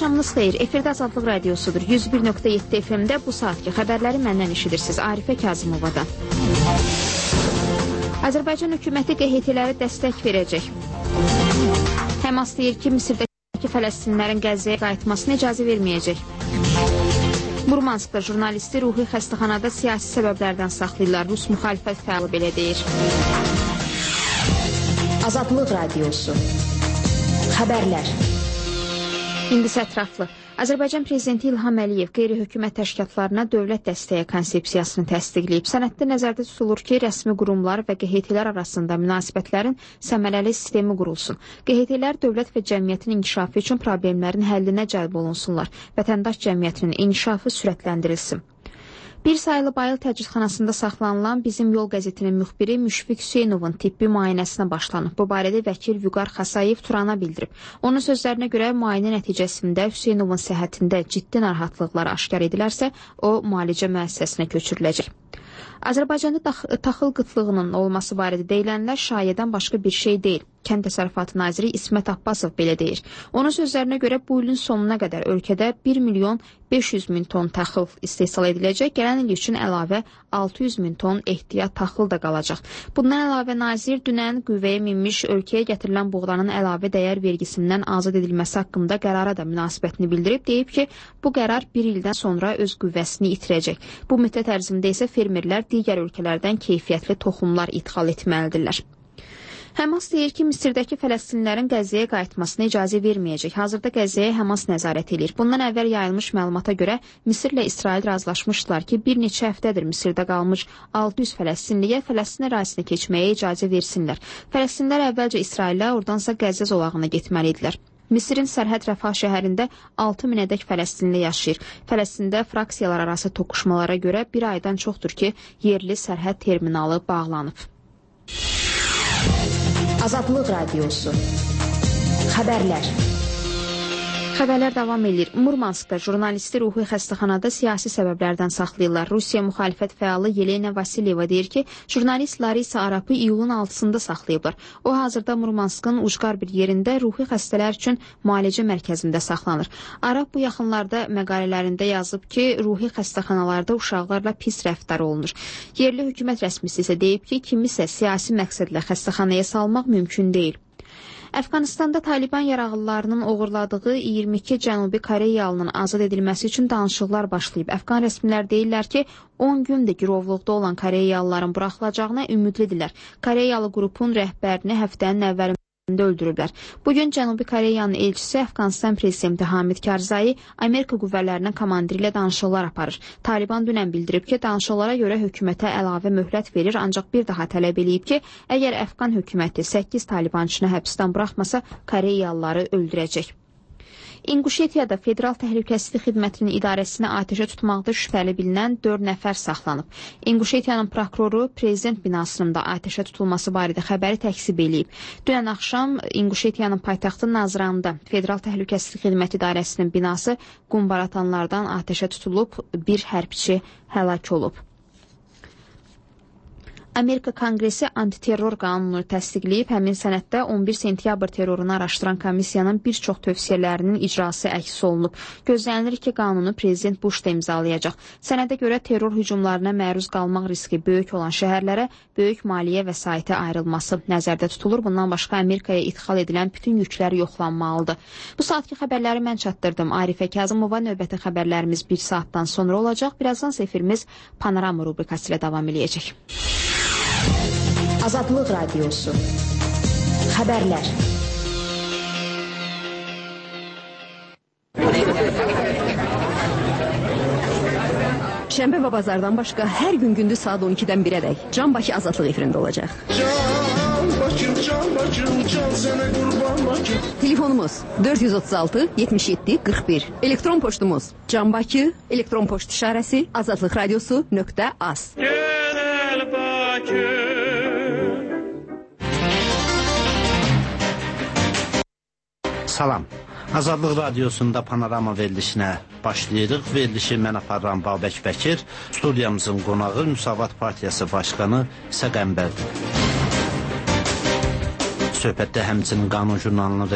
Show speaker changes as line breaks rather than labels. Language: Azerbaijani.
Axşamınız xeyir. Efirdə Azadlıq Radiosudur. 101.7 FM-də bu saatki xəbərləri məndən eşidirsiniz. Arifə Kazımovadan. Azərbaycan hökuməti QHT-lərə dəstək verəcək. Həmas deyir ki, Misirdəki fələstinlərin Qəzzəyə qayıtmasına icazə verməyəcək. Murmanskda jurnalisti ruhi xəstəxanada siyasi səbəblərdən saxlayırlar. Rus müxalifət fəalı belə deyir. Azadlıq Radiosu. Xəbərlər. İndi ətraflı. Azərbaycan Prezidenti İlham Əliyev qeyri-hökumət təşkilatlarına dövlət dəstəyi konsepsiyasını təsdiqləyib. Sənəddə nəzərdə tutulur ki, rəsmi qurumlar və QHT-lər arasında münasibətlərin səmərəli sistemi qurulsun. QHT-lər dövlət və cəmiyyətin inkişafı üçün problemlərin həllinə cəlb olunsunlar. Vətəndaş cəmiyyətinin inkişafı sürətləndirilsin. Bir sayılı Bayıl təcridxanasında saxlanılan Bizim Yol qəzetinin müxbiri Müşfiq Hüseynovun tibbi müayinəsinə başlanıb. Bu barədə vəkil Vüqar Xasayev Turana bildirib. Onun sözlərinə görə müayinə nəticəsində Hüseynovun səhhətində ciddi narahatlıqlar aşkar edilərsə, o müalicə müəssisəsinə köçürüləcək. Azərbaycanda taxıl qıtlığının olması barədə deyilənlər şayədən başqa bir şey deyil. Kənd Təsərrüfatı Naziri İsmət Abbasov belə deyir. Onun sözlərinə görə bu ilin sonuna qədər ölkədə 1.500.000 ton taxıl istehsal ediləcək. Gələn il üçün əlavə 600.000 ton ehtiyat taxıl da qalacaq. Bundan əlavə nazir dünən qüvvəyə minmiş ölkəyə gətirilən buğdanın əlavə dəyər vergisindən azad edilməsi haqqında qərara da münasibətini bildirib. Deyib ki, bu qərar bir ildən sonra öz qüvvəsini itirəcək. Bu müddət ərzində isə fermerlər digər ölkələrdən keyfiyyətli toxumlar ixal etməlidirlər. Həmas deyir ki, Misirdəki fələstinlərin Qəzzəyə qayıtmasına icazə verməyəcək. Hazırda Qəzzəyə Həmas nəzarət edir. Bundan əvvəl yayılmış məlumata görə Misirlə İsrail razılaşmışdılar ki, bir neçə həftədir Misirdə qalmış 600 fələstinliyə Fələstin ərazisinə keçməyə icazə versinlər. Fələstinlər əvvəlcə İsrailə, oradansa Qəzzə zolağına getməliydilər. Misirin Sərhəd Rəfah şəhərində 6.000 ədək fələstinli yaşayır. Fələstində fraksiyalar arası toqquşmalara görə bir aydan çoxdur ki, yerli sərhəd terminalı bağlanıb. Azadlıq Radiosu. Xəbərlər. Xəbərlər davam edir. Murmanskda jurnalisti ruhi xəstəxanada siyasi səbəblərdən saxlayırlar. Rusiya müxalifət fəalı Yelena Vasilyeva deyir ki, jurnalist Larisa Arapı iyulun 6-sında saxlayıblar. O hazırda Murmanskın ucqar bir yerində ruhi xəstələr üçün müalicə mərkəzində saxlanır. Arap bu yaxınlarda məqalələrində yazıb ki, ruhi xəstəxanalarda uşaqlarla pis rəftar olunur. Yerli hökumət rəsmisi isə deyib ki, kimisə siyasi məqsədlə xəstəxanaya salmaq mümkün deyil. Əfqanistanda Taliban yarağlılarının uğurladığı 22 Cənubi Koreyalının azad edilməsi üçün danışıqlar başlayıb. Əfqan rəsmilər deyirlər ki, 10 gündür girovluqda olan Koreyalıların buraxılacağına ümidlidirlər. Koreyalı qrupun rəhbərini həftənin əvvəlində öldürüblər. Bugün Cənubi Koreyanın elçisi Əfqanistan prezidenti Hamid Karzai Amerika qüvvələrinin komandiri ilə danışıqlar aparır. Taliban dünən bildirib ki, danışıqlara görə hökumətə əlavə möhlət verir, ancaq bir daha tələb eləyib ki, əgər Əfqan hökuməti 8 talibançını həbsdən buraxmasa, Koreyalıları öldürəcək. İnquşetiyada Federal Təhlükəsizlik Xidmətinin idarəsinə atəşə tutmaqda şübhəli bilinən 4 nəfər saxlanıb. İnquşetiyanın prokuroru prezident binasının da atəşə tutulması barədə xəbəri təkzib eləyib. Dünən axşam İnquşetiyanın paytaxtı Nazranında Federal Təhlükəsizlik Xidmət idarəsinin binası qumbaratanlardan atəşə tutulub, bir hərbçi həlak olub. Amerika Konqresi antiterror qanununu təsdiqləyib, həmin sənəddə 11 sentyabr terrorunu araşdıran komissiyanın bir çox tövsiyələrinin icrası əks olunub. Gözlənilir ki, qanunu prezident Bush da imzalayacaq. Sənədə görə terror hücumlarına məruz qalmaq riski böyük olan şəhərlərə böyük maliyyə vəsaiti ayrılması nəzərdə tutulur. Bundan başqa Amerikaya idxal edilən bütün yüklər yoxlanmalıdır. Bu saatki xəbərləri mən çatdırdım. Arifə Kazımova, növbəti xəbərlərimiz bir saatdan sonra olacaq. Birazdan efirimiz Panorama rubrikası ilə davam edəcək. Azadlıq Radiosu. Xəbərlər.
Şənbə və bazardan başqa hər gün gündüz saat 12-dən 1-ədək Can Bakı Azadlıq efirində olacaq. Telefonumuz 436 77 41. Elektron poçtumuz Can Bakı, elektron poçt işarəsi azadlıqradiosu.az. Genel Bakı.
Salam. Azadlıq Radiosunda Panorama verilişinə başlayırıq. Verilişi mən aparıram Babək Bəkir. Studiyamızın qonağı Müsavat Partiyası Başqanı İsa Qəmbərdir. Söhbətdə həmçinin qanun jurnalının